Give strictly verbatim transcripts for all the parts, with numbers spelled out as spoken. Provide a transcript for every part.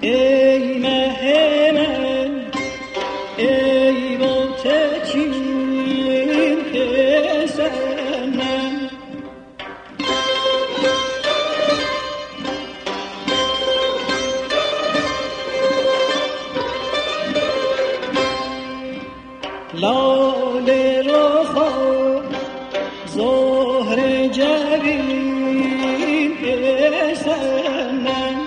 ای مه من ای متچین پسر من، لاله رخا زهر جبین پسر من،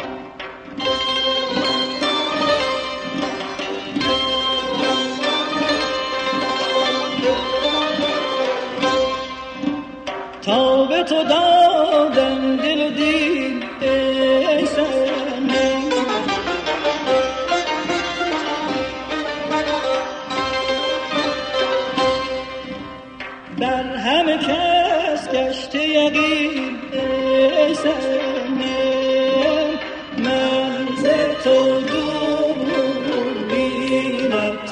تا به تو دادم دل و دین پسر من، بر همه کس گشته یقین پسر من، من ز تو دوری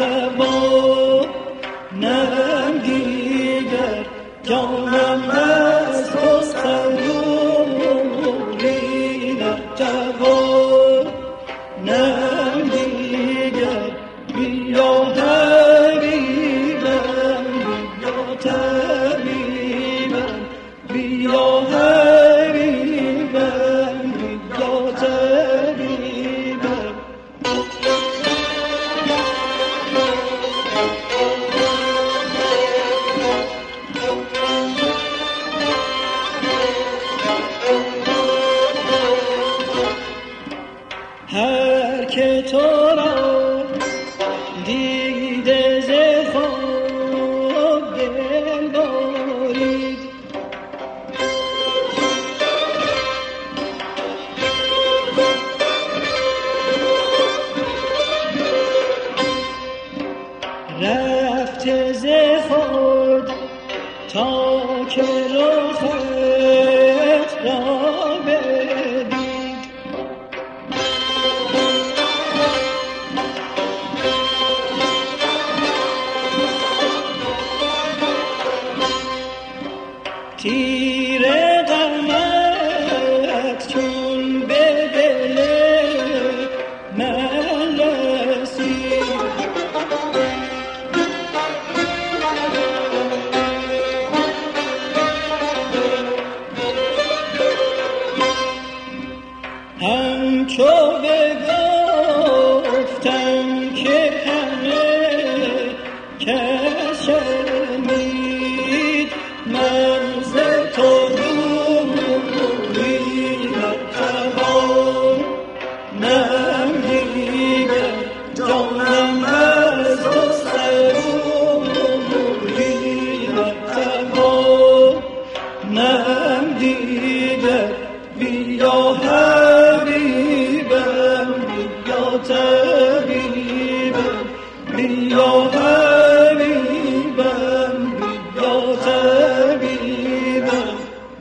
نتوانم دیگر، جانم از تو صبوری نتوانم دیگر، بیا حبیبم بیا طبیبم، بیا حبیبم بیا طبیبم. هر که تو را دیده ز خود دل برید، رفته ز خود تا که رخت را بدید، تیر غمت چون به دل من رسید، همچو بگفتم که همه کس شنید، من ز تو دوری نتوانم دیگر، جانم از تو صبوری نتوانم دیگر، بیا حبیبم بیا طبیبم، بیا حبیبم بیا طبیبم.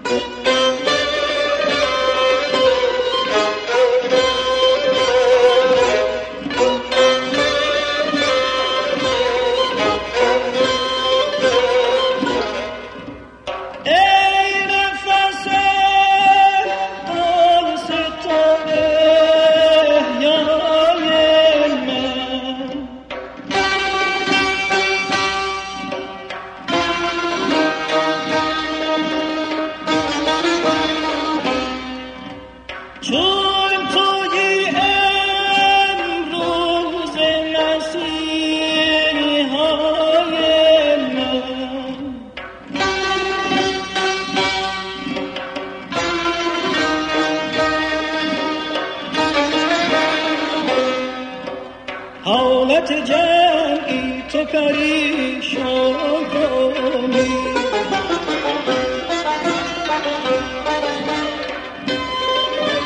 چون تویی امروز نصیحت‌های من، حالت جمعی تو پریشان کنی،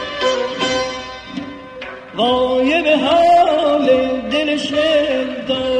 وای به حال دل شد